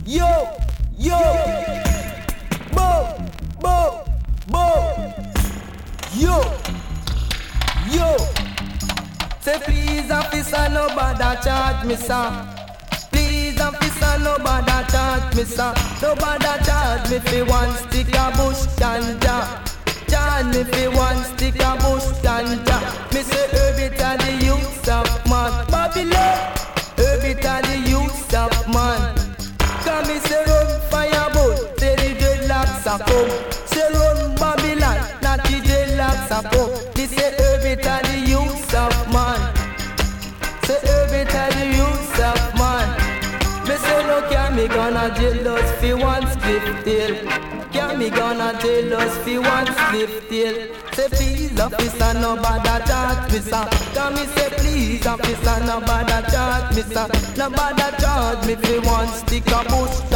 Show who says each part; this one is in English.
Speaker 1: Yo, yo, bo, bo, bo. Yo, yo. Say please, officer, nobody charge me, sir. Please, officer, nobody charge me, sir. Nobody charge me for one stick of bush ganja. Charge me for one stick of bush ganja. Me say herb it are the youths of man. Babylon, herb it are the youths of man. Come me say run fireball, say the dreadlocks a come. Say run Babylon, not the dreadlocks a come. Me say herb it are the youths of man. Say herb it are the youths of man. Me say no can me gonna jail us fi one split tail. Can me gonna jail us fi one split tail. Say please officer nobody charge me sir. Can me say please officer nobody charge me sir. Nobody charge me fi one stick of bush